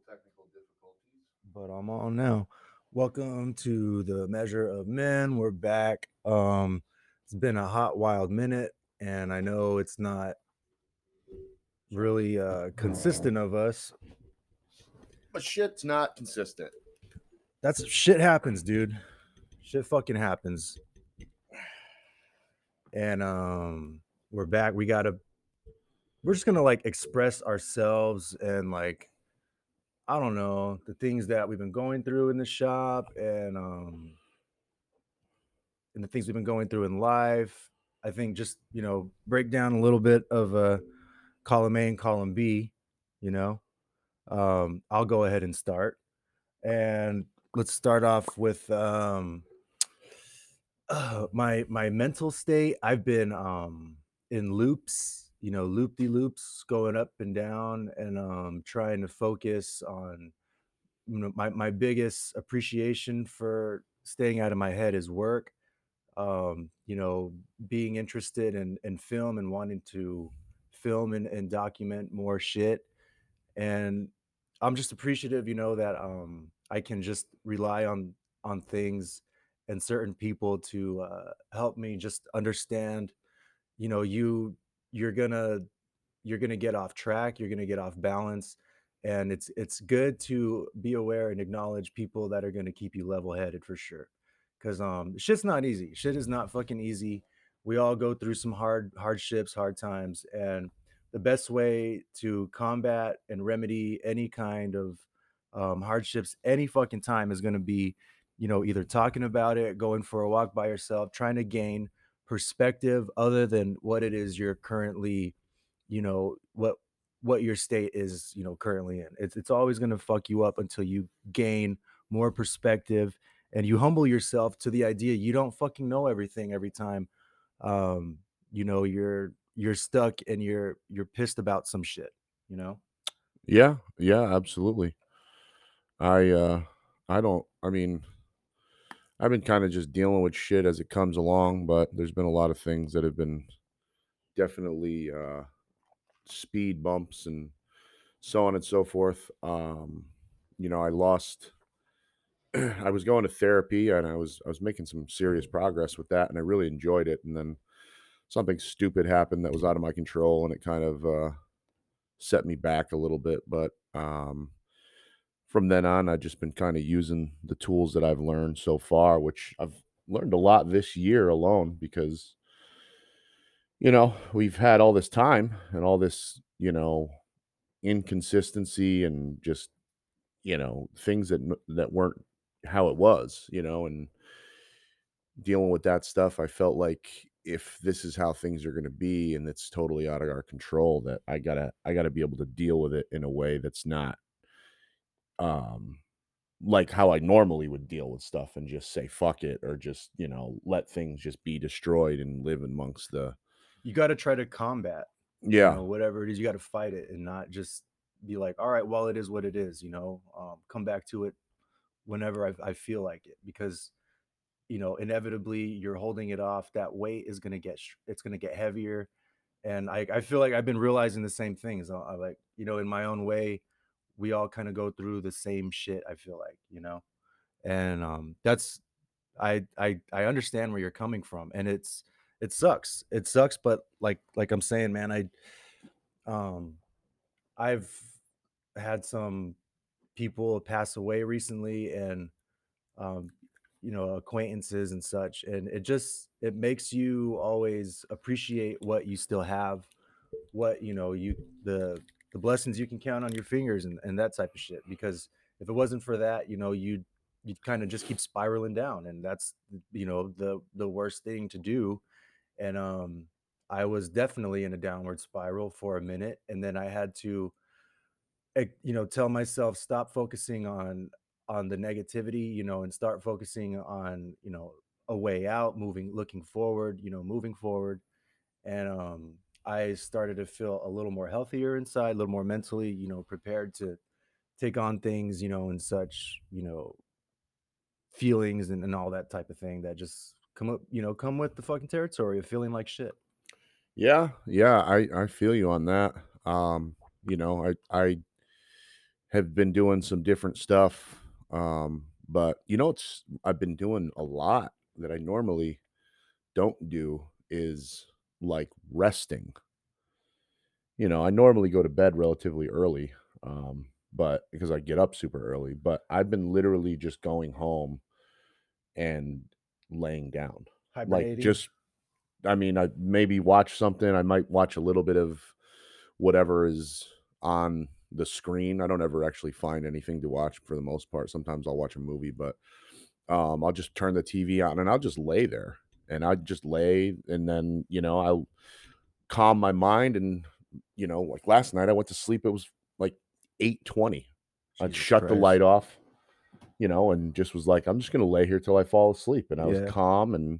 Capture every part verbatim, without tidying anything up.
technical difficulties. But I'm on now. Welcome to the Measure of Men. We're back. Um, it's been a hot, wild minute, and I know it's not really uh, consistent of us. But shit's not consistent. That's shit happens, dude. Shit fucking happens. And um, we're back. We gotta. We're just gonna like express ourselves and like I don't know the things that we've been going through in the shop and um and the things we've been going through in life. I think just, you know, break down a little bit of uh, column A and column B, you know. Um, I'll go ahead and start. And let's start off with um, uh, my my mental state. I've been um, in loops, you know, loop de loops, going up and down, and um, trying to focus on you know, my my biggest appreciation for staying out of my head is work. Um, you know, being interested in in film and wanting to film and, and document more shit. And I'm just appreciative, you know, that um I can just rely on on things and certain people to uh, help me just understand, you know, you you're gonna you're gonna get off track, you're gonna get off balance. And it's it's good to be aware and acknowledge people that are gonna keep you level headed for sure. Cause um shit's not easy. Shit is not fucking easy. We all go through some hard hardships, hard times, and the best way to combat and remedy any kind of um, hardships any fucking time is going to be, you know, either talking about it, going for a walk by yourself, trying to gain perspective other than what it is you're currently, you know, what what your state is, you know, currently in. It's it's always going to fuck you up until you gain more perspective and you humble yourself to the idea you don't fucking know everything every time. Um, you know, you're you're stuck and you're you're pissed about some shit, you know? Yeah, yeah, absolutely. I uh I don't I mean, I've been kind of just dealing with shit as it comes along, but there's been a lot of things that have been definitely uh speed bumps and so on and so forth. Um, you know, I lost I was going to therapy and I was I was making some serious progress with that and I really enjoyed it and then something stupid happened that was out of my control and it kind of uh set me back a little bit, but um from then on, I've just been kind of using the tools that I've learned so far, which I've learned a lot this year alone because, you know, we've had all this time and all this, you know, inconsistency and just, you know, things that n- that weren't how it was, you know, and dealing with that stuff, I felt like if this is how things are going to be and it's totally out of our control, that I gotta I gotta be able to deal with it in a way that's not um like how I normally would deal with stuff and just say fuck it or just, you know, let things just be destroyed and live amongst the You got to try to combat, you yeah. know, whatever it is, you got to fight it and not just be like, all right, well, it is what it is, you know, um, come back to it whenever I, I feel like it because you know inevitably you're holding it off, that weight is going to get sh- it's going to get heavier. And I, I feel like I've been realizing the same things. I, I like, you know, in my own way, we all kind of go through the same shit, I feel like, you know. And um that's I I I understand where you're coming from. And it's it sucks. It sucks, but like like I'm saying, man, I um I've had some people pass away recently and um, you know, acquaintances and such. And it just it makes you always appreciate what you still have, what you know, you the the blessings you can count on your fingers and, and that type of shit. Because if it wasn't for that, you know, you'd you'd kind of just keep spiraling down, and that's you know the the worst thing to do. And um, I was definitely in a downward spiral for a minute, and then I had to eh, you know tell myself stop focusing on on the negativity, you know and start focusing on, you know a way out, moving looking forward, you know moving forward. And um I started to feel a little more healthier inside, a little more mentally, you know prepared to take on things, you know and such, you know feelings and, and all that type of thing that just come up, you know come with the fucking territory of feeling like shit. Yeah, yeah, I I feel you on that. Um, you know, I I have been doing some different stuff. Um, but you know, it's I've been doing a lot that I normally don't do is like resting. You know, I normally go to bed relatively early, um, but because I get up super early, but I've been literally just going home and laying down. Like Hibernating. just I mean, I maybe watch something. I might watch a little bit of whatever is on the screen. I don't ever actually find anything to watch for the most part. Sometimes I'll watch a movie, but um, I'll just turn the T V on and I'll just lay there and I just lay and then, you know, I'll calm my mind and, you know, like last night I went to sleep. It was like eight twenty. I'd Jesus shut the Christ. light off, you know, and just was like, I'm just going to lay here till I fall asleep. And I was Yeah. calm and,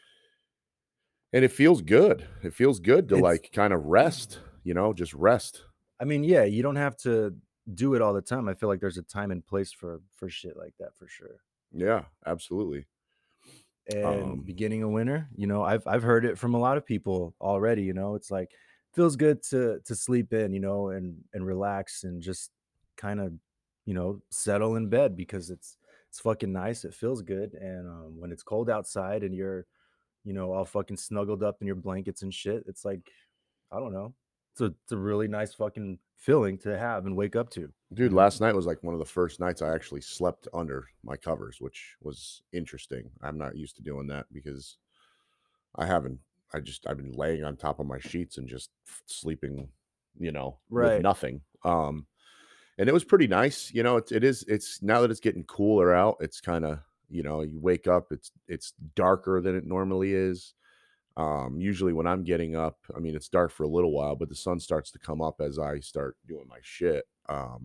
and it feels good. It feels good to It's- like kind of rest, you know, just rest. I mean, yeah, you don't have to do it all the time. I feel like there's a time and place for for shit like that for sure. Yeah, absolutely. And Um, beginning of winter, you know, I've I've heard it from a lot of people already. You know, it's like feels good to to sleep in, you know, and and relax and just kind of, you know, settle in bed because it's it's fucking nice. It feels good, and um, when it's cold outside and you're, you know, all fucking snuggled up in your blankets and shit, it's like, I don't know, it's a it's a really nice fucking feeling to have and wake up to. Dude, know? last night was like one of the first nights I actually slept under my covers, which was interesting. I'm not used to doing that because I haven't. I just I've been laying on top of my sheets and just f- sleeping, you know, with Right. nothing. Um, and it was pretty nice. You know, it's it is it's now that it's getting cooler out. It's kind of you know you wake up. It's it's darker than it normally is. Um, usually when I'm getting up, I mean it's dark for a little while, but the sun starts to come up as I start doing my shit. Um,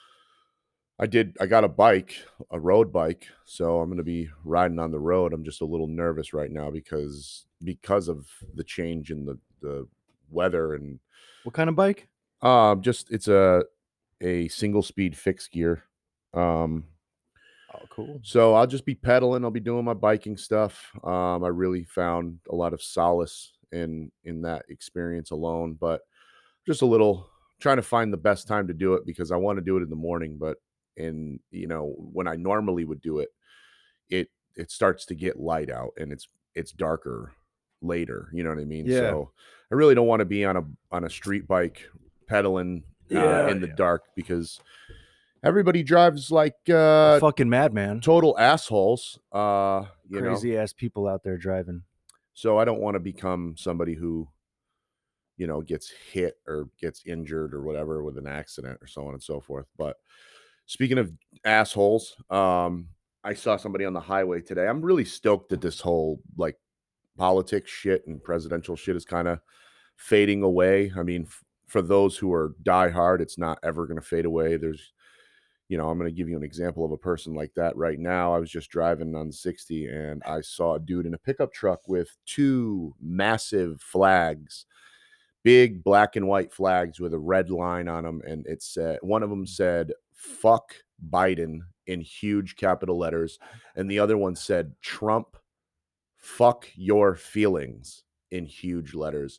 I did. I got a bike, a road bike, so I'm going to be riding on the road. I'm just a little nervous right now because because of the change in the the weather and What kind of bike? um just it's a a single speed fixed gear. Um Oh, cool. so I'll just be pedaling, I'll be doing my biking stuff. Um I really found a lot of solace in in that experience alone, but just a little trying to find the best time to do it because I want to do it in the morning, but in you know when I normally would do it, it it starts to get light out and it's it's darker later. You know what I mean? Yeah. So I really don't want to be on a on a street bike pedaling uh, Yeah, in the yeah. dark because everybody drives like uh, Fucking madman. total assholes. Uh, you know, Crazy ass people out there driving. so I don't want to become somebody who you know gets hit or gets injured or whatever with an accident or so on and so forth. But speaking of assholes, um, I saw somebody on the highway today. I'm really stoked that this whole like politics shit and presidential shit is kind of fading away. I mean, f- for those who are diehard, it's not ever going to fade away. There's, you know, I'm going to give you an example of a person like that right now. I was just driving on sixty and I saw a dude in a pickup truck with two massive flags, big black and white flags with a red line on them. And it said, one of them said, fuck Biden in huge capital letters. And the other one said, Trump, fuck your feelings in huge letters.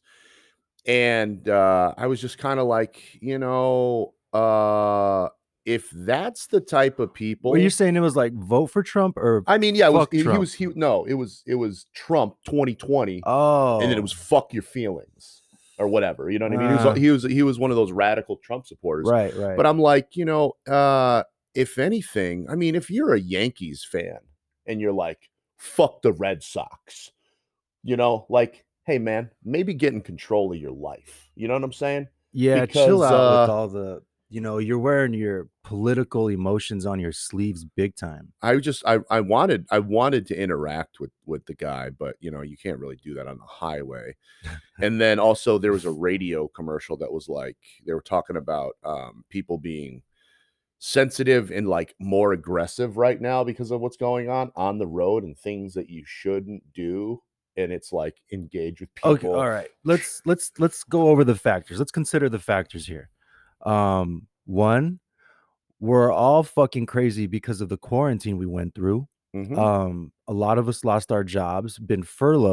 And uh, I was just kind of like, you know, uh, if that's the type of people, Were you saying it was like vote for Trump or I mean, yeah, it was, fuck he, he Trump? was, he, no, it was, it was Trump twenty twenty. Oh, And then it was fuck your feelings or whatever. You know what I mean? He Uh. was he was he was one of those radical Trump supporters. right, right. But I'm like, you know, uh, if anything, I mean, if you're a Yankees fan and you're like, fuck the Red Sox, you know, like, hey man, maybe get in control of your life. You know what I'm saying? yeah, because, chill out with uh, all the, you know, you're wearing your political emotions on your sleeves big time. I just I I wanted I wanted to interact with with the guy, but you know, you can't really do that on the highway. And then also there was a radio commercial that was like they were talking about um, people being sensitive and like more aggressive right now because of what's going on on the road and things that you shouldn't do. And it's like engage with people. Okay, all right. Let's let's let's go over the factors. Let's consider the factors here. Um, one, we're all fucking crazy because of the quarantine we went through. Mhm. Um, a lot of us lost our jobs, been furloughed,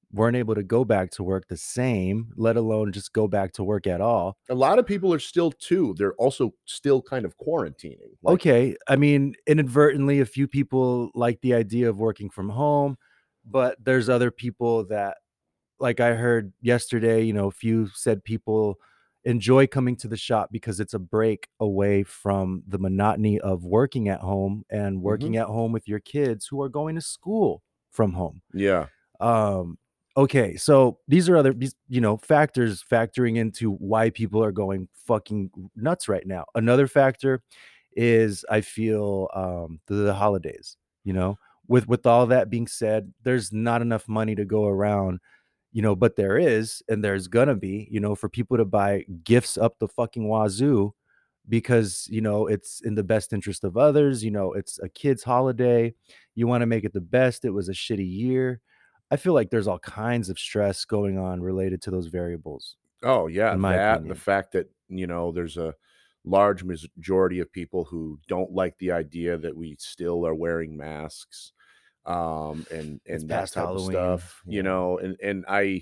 weren't able to go back to work the same, let alone just go back to work at all. A lot of people are still too. They're also still kind of quarantining. Like, Okay, I mean, inadvertently, a few people like the idea of working from home, but there's other people that, like I heard yesterday, you know, a few said people enjoy coming to the shop because it's a break away from the monotony of working at home and working Mhm. at home with your kids who are going to school from home. yeah, Um, okay, so these are other these, you know, factors factoring into why people are going fucking nuts right now. Another factor is I feel um the, the holidays, you know. With with all that being said, there's not enough money to go around, you know, but there is, and there's gonna be, you know, for people to buy gifts up the fucking wazoo because, you know, it's in the best interest of others. You know, it's a kid's holiday. You want to make it the best. It was a shitty year. I feel like there's all kinds of stress going on related to those variables, oh yeah, in my that the opinion. fact that you know there's a large majority of people who don't like the idea that we still are wearing masks, um, and It's and that past type of Halloween. stuff. You Yeah. know, and and I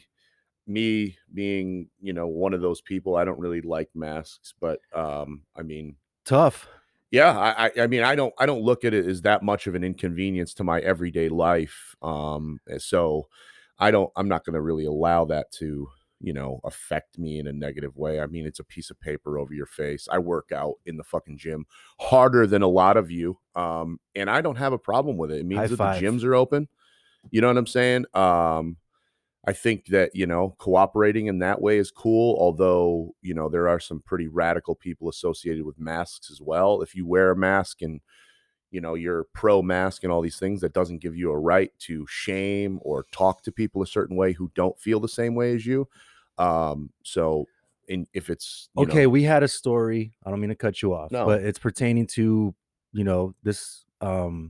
me being you know one of those people, I don't really like masks, but um, I mean, Tough. yeah, I, I I mean, I don't I don't look at it as that much of an inconvenience to my everyday life. Um, and so I don't I'm not going to really allow that to, you know, affect me in a negative way. I mean, it's a piece of paper over your face. I work out in the fucking gym harder than a lot of you. Um, and I don't have a problem with it. It High means that the five. gyms are open. You know what I'm saying? Um, I think that, you know, cooperating in that way is cool, although, you know, there are some pretty radical people associated with masks as well. If you wear a mask and, you know, you're pro mask and all these things, that doesn't give you a right to shame or talk to people a certain way who don't feel the same way as you. Um, so in if it's, you Okay, know, we had a story. I don't mean to cut you off, no. but it's pertaining to, you know, this um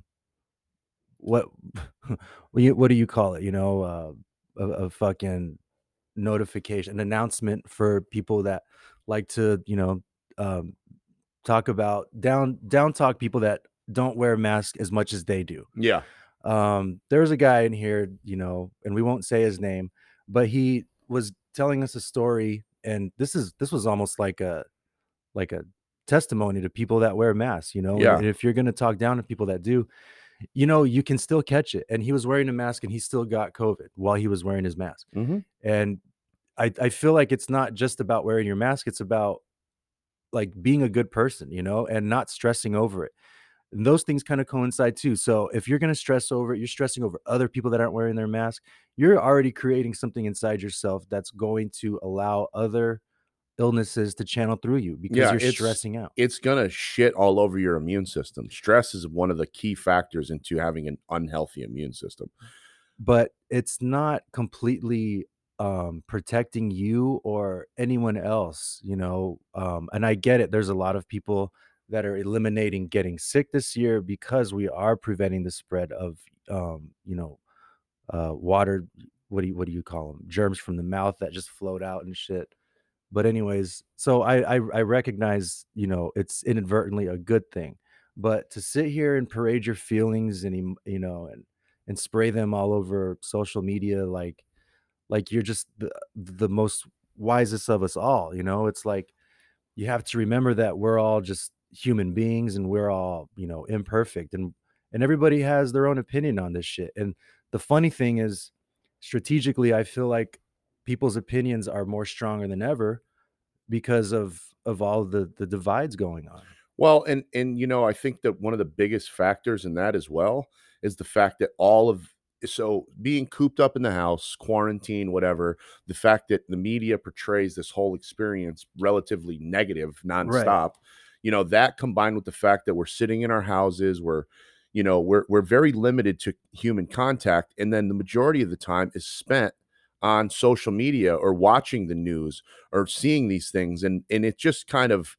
what what do you, what do you call it? You know, uh a, a fucking notification, an announcement for people that like to, you know, um talk about down down talk people that don't wear masks as much as they do. Yeah. Um, there's a guy in here, you know, and we won't say his name, but he was telling us a story, and this is this was almost like a like a testimony to people that wear masks, you know. And, Yeah. and if you're gonna talk down to people that do, you know, you can still catch it. And he was wearing a mask, and he still got COVID while he was wearing his mask. hmm And I I feel like it's not just about wearing your mask; it's about like being a good person, you know, and not stressing over it. And those things kind of coincide too. So if you're going to stress over it, you're stressing over other people that aren't wearing their mask, you're already creating something inside yourself that's going to allow other illnesses to channel through you because Yeah, you're it's stressing out. it's gonna shit all over your immune system. Stress is one of the key factors into having an unhealthy immune system. But it's not completely um protecting you or anyone else, you know. Um and I get it, there's a lot of people that are eliminating getting sick this year because we are preventing the spread of um you know, uh water, what do you what do you call them, germs from the mouth that just float out and shit. But anyways, so I, I I recognize, you know, it's inadvertently a good thing, but to sit here and parade your feelings and em- you know, and and spray them all over social media like like you're just the the most wisest of us all, you know. It's like you have to remember that we're all just human beings and we're all, you know, imperfect, and and everybody has their own opinion on this shit. And the funny thing is, strategically, I feel like people's opinions are more stronger than ever because of of all the the divides going on. Well, and and you know, I think that one of the biggest factors in that as well is the fact that all of so being cooped up in the house, quarantine, whatever, the fact that the media portrays this whole experience relatively negative Right. nonstop, you know, that combined with the fact that we're sitting in our houses, we're, you know, we're we're very limited to human contact, and then the majority of the time is spent on social media or watching the news or seeing these things, and and it just kind of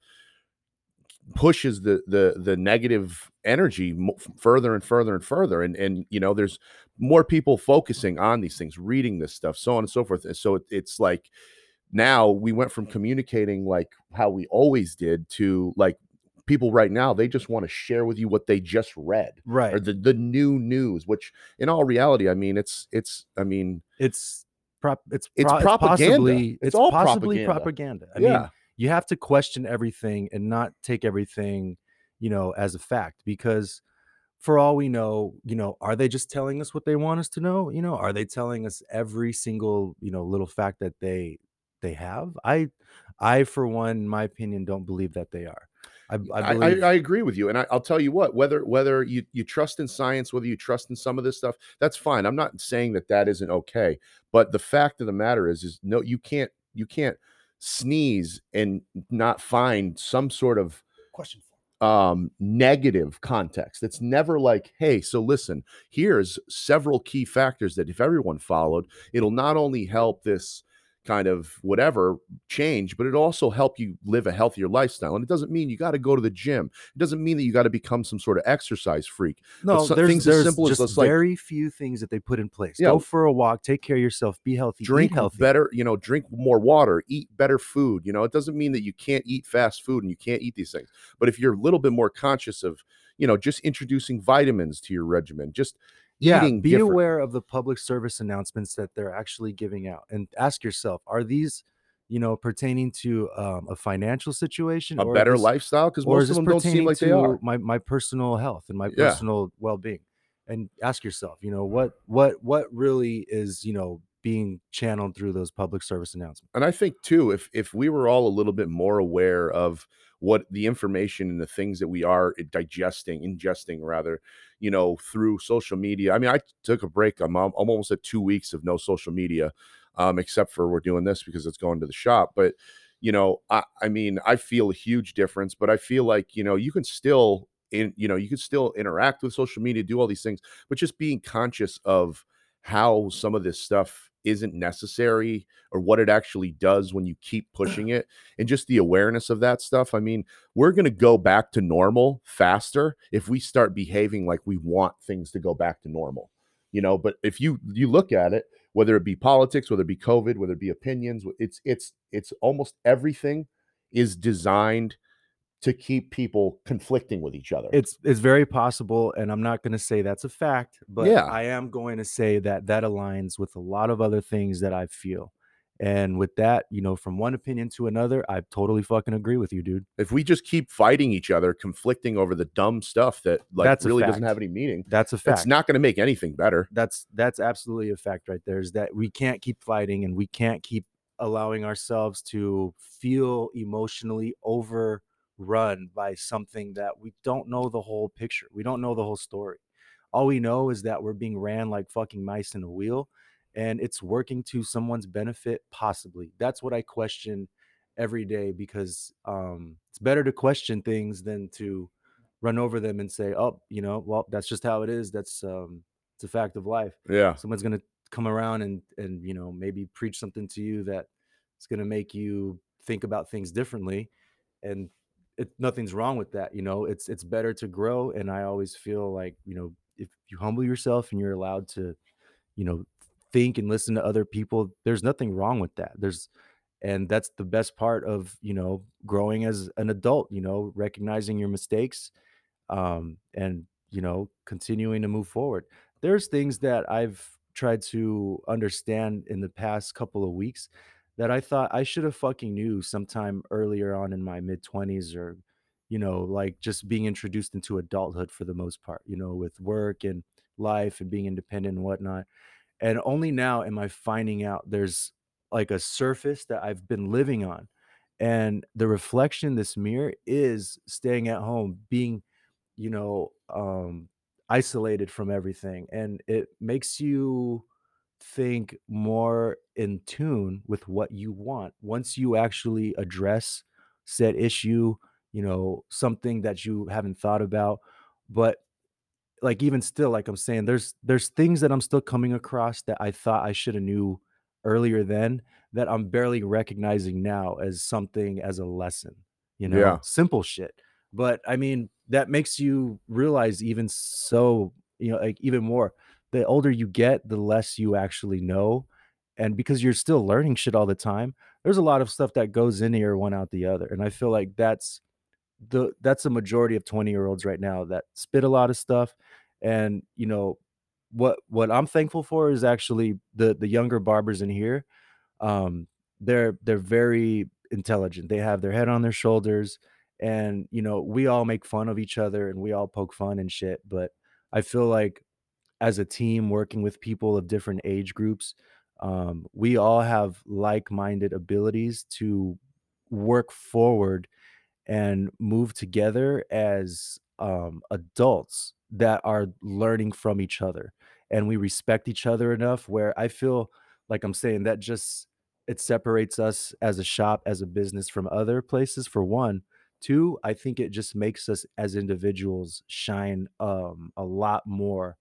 pushes the the the negative energy mo- further and further and further, and and you know there's more people focusing on these things, reading this stuff, so on and so forth. And so it, it's like now we went from communicating like how we always did to like people right now, they just want to share with you what they just read or Right. the the new news, which in all reality, I mean, it's it's I mean It's prop it's It's pro- it's propaganda. possibly It's it's all possibly propaganda. propaganda. I mean, Yeah. you have to question everything and not take everything, you know, as a fact, because for all we know, you know, are they just telling us what they want us to know? You know, are they telling us every single, you know, little fact that they they have? I I for one, in my opinion, don't believe that they are. I I I, I, believe I agree with you, and I, I'll tell you what. Whether whether you you trust in science, whether you trust in some of this stuff, that's fine. I'm not saying that that isn't okay, but the fact of the matter is, is no, you can't you can't sneeze and not find some sort of Question for um negative context. It's never like, hey, so listen, here's several key factors that if everyone followed, it'll not only help this kind of whatever change, but it also help you live a healthier lifestyle. And it doesn't mean you got to go to the gym. It doesn't mean that you got to become some sort of exercise freak. But no, so, there's things as there's simple as just just like very few things that they put in place. Yeah. Go for a walk, take care of yourself, be healthy, drink eat healthy. better, you know, drink more water, eat better food. You know, it doesn't mean that you can't eat fast food and you can't eat these things. But if you're a little bit more conscious of, you know, just introducing vitamins to your regimen, just Yeah, eating be different. aware of the public service announcements that they're actually giving out, and ask yourself, are these, you know, pertaining to um, a financial situation, a or better this, lifestyle, because or most is of this them don't seem pertaining like they to are. my my personal health and my Yeah. personal well-being? And ask yourself, you know, what what what really is, you know, being channeled through those public service announcements. And I think too, if if we were all a little bit more aware of what the information and the things that we are digesting, ingesting rather, you know, through social media. I mean, I took a break. I'm, I'm almost at two weeks of no social media, um, except for we're doing this because it's going to the shop. But you know, I, I mean, I feel a huge difference. But I feel like, you know, you can still in you know you can still interact with social media, do all these things, but just being conscious of how some of this stuff isn't necessary or what it actually does when you keep pushing it, and just the awareness of that stuff. I mean, we're going to go back to normal faster if we start behaving like we want things to go back to normal, you know. But if you you look at it, whether it be politics, whether it be COVID, whether it be opinions, it's it's it's almost everything is designed to keep people conflicting with each other. It's it's very possible, and I'm not going to say that's a fact, but Yeah. I am going to say that that aligns with a lot of other things that I feel. And with that, you know, from one opinion to another, I totally fucking agree with you, dude. If we just keep fighting each other, conflicting over the dumb stuff that like That's a really doesn't fact. have any meaning, That's a fact. it's not going to make anything better. that's that's absolutely a fact right there, is that we can't keep fighting, and we can't keep allowing ourselves to feel emotionally overrun by something that we don't know the whole picture. We don't know the whole story. All we know is that we're being ran like fucking mice in a wheel, and it's working to someone's benefit, possibly. That's what I question every day, because um it's better to question things than to run over them and say, oh, you know, well, that's just how it is. That's um it's a fact of life. Yeah. Someone's gonna come around and and you know, maybe preach something to you that it's gonna make you think about things differently, and it, nothing's wrong with that. You know, it's it's better to grow, and I always feel like, you know, if you humble yourself and you're allowed to, you know, think and listen to other people, there's nothing wrong with that. There's and that's the best part of, you know, growing as an adult, you know, recognizing your mistakes, um, and you know, continuing to move forward. There's things that I've tried to understand in the past couple of weeks that I thought I should have fucking knew sometime earlier on in my mid twenties, or you know, like just being introduced into adulthood for the most part, you know, with work and life and being independent and whatnot. And only now am I finding out there's like a surface that I've been living on. And the reflection, this mirror, is staying at home, being, you know, um, isolated from everything. And it makes you think more in tune with what you want. Once you actually address said issue, you know, something that you haven't thought about. But like, even still, like I'm saying, there's there's things that I'm still coming across that I thought I should have knew earlier then, that I'm barely recognizing now as something, as a lesson, you know, Yeah. simple shit. But I mean, that makes you realize, even so, you know, like even more, the older you get, the less you actually know. And because you're still learning shit all the time, there's a lot of stuff that goes in here, one out the other. And I feel like that's the that's a majority of twenty year olds right now that spit a lot of stuff. And you know, what what I'm thankful for is actually the the younger barbers in here. Um, they're they're very intelligent. They have their head on their shoulders, and you know, we all make fun of each other and we all poke fun and shit. But I feel like as a team working with people of different age groups, um, we all have like-minded abilities to work forward and move together as um, adults that are learning from each other, and we respect each other enough where I feel like I'm saying that just it separates us as a shop, as a business from other places, for one. Two, I think it just makes us as individuals shine um, a lot more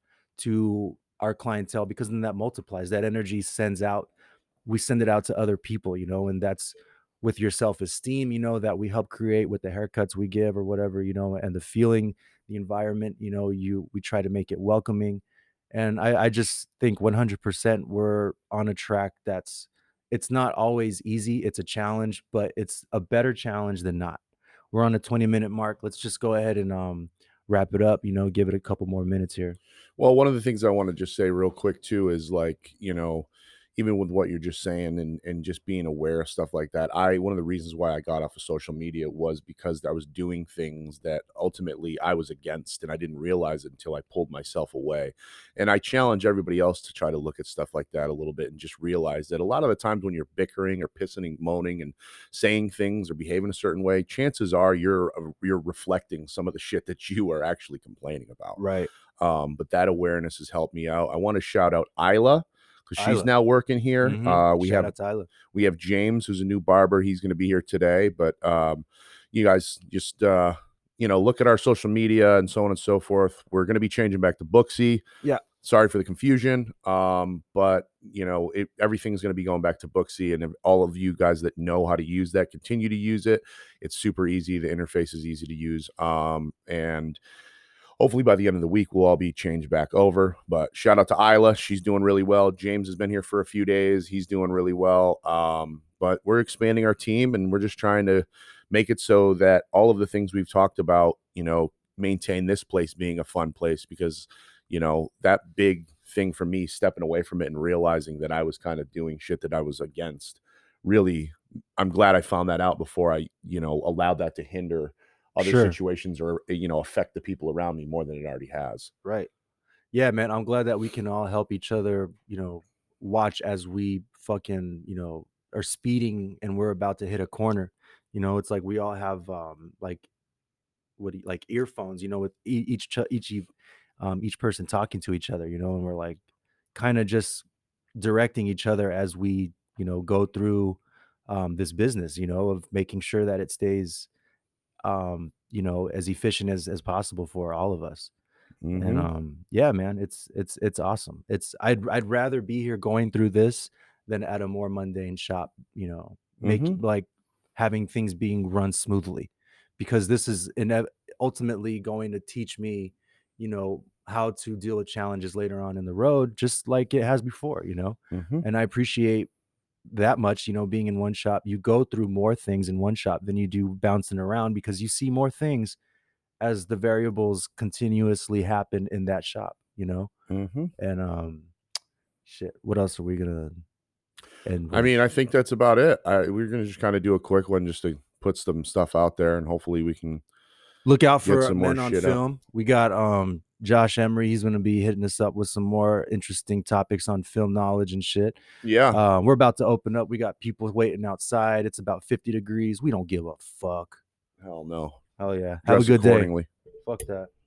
to our clientele, because then that multiplies, that energy sends out, we send it out to other people, you know, and that's with your self-esteem, you know, that we help create with the haircuts we give or whatever, you know, and the feeling, the environment, you know, you we try to make it welcoming. And I, I just think one hundred percent we're on a track that's, it's not always easy. It's a challenge, but it's a better challenge than not. We're on a twenty minute mark. Let's just go ahead and um wrap it up, you know, give it a couple more minutes here. Well, one of the things I want to just say real quick too is like, you know, even with what you're just saying and and just being aware of stuff like that. I one of the reasons why I got off of social media was because I was doing things that ultimately I was against and I didn't realize it until I pulled myself away. And I challenge everybody else to try to look at stuff like that a little bit and just realize that a lot of the times when you're bickering or pissing and moaning and saying things or behaving a certain way, chances are you're uh, you're reflecting some of the shit that you are actually complaining about. Right. Um, but that awareness has helped me out. I want to shout out Isla because she's Isla. now working here. Mhm. Uh, we Shout have out to Isla. we have James, who's a new barber. He's going to be here today. But um, you guys just uh, you know, look at our social media and so on and so forth. We're going to be changing back to Booksy. Yeah. Sorry for the confusion. Um, but you know, it, everything's going to be going back to Booksy, and all of you guys that know how to use that, continue to use it. It's super easy. The interface is easy to use. Um, and hopefully by the end of the week, we'll all be changed back over. But shout out to Isla. She's doing really well. James has been here for a few days. He's doing really well. Um, but we're expanding our team, and we're just trying to make it so that all of the things we've talked about, you know, maintain this place being a fun place, because, you know, that big thing for me, stepping away from it and realizing that I was kind of doing shit that I was against, really, I'm glad I found that out before I, you know, allowed that to hinder other Sure. situations or, you know, affect the people around me more than it already has. Right. Yeah, man. I'm glad that we can all help each other, you know, watch as we fucking, you know, are speeding and we're about to hit a corner. You know, it's like we all have um like what do you, like earphones, you know, with e- each ch- each e- um each person talking to each other, you know, and we're like kind of just directing each other as we, you know, go through um this business, you know, of making sure that it stays um, you know, as efficient as as possible for all of us. And Mm-hmm. um yeah, man, it's it's it's awesome. It's I'd I'd rather be here going through this than at a more mundane shop, you know, make Mm-hmm. like having things being run smoothly, because this is inev- ultimately going to teach me, you know, how to deal with challenges later on in the road, just like it has before, you know. Mm-hmm. And I appreciate that much, you know, being in one shop. You go through more things in one shop than you do bouncing around, because you see more things as the variables continuously happen in that shop, you know? Mm-hmm. And um shit, what else are we gonna end I with? mean, I think that's about it. I, we're going to just kind of do a quick one just to put some stuff out there, and hopefully we can Look out get for some more Men on shit up. Film. We got um Josh Emery. He's gonna be hitting us up with some more interesting topics on film knowledge and shit. Yeah. Um, we're about to open up. We got people waiting outside. It's about fifty degrees. We don't give a fuck. Hell no. Hell yeah. Have a Dress good day. accordingly. Fuck that.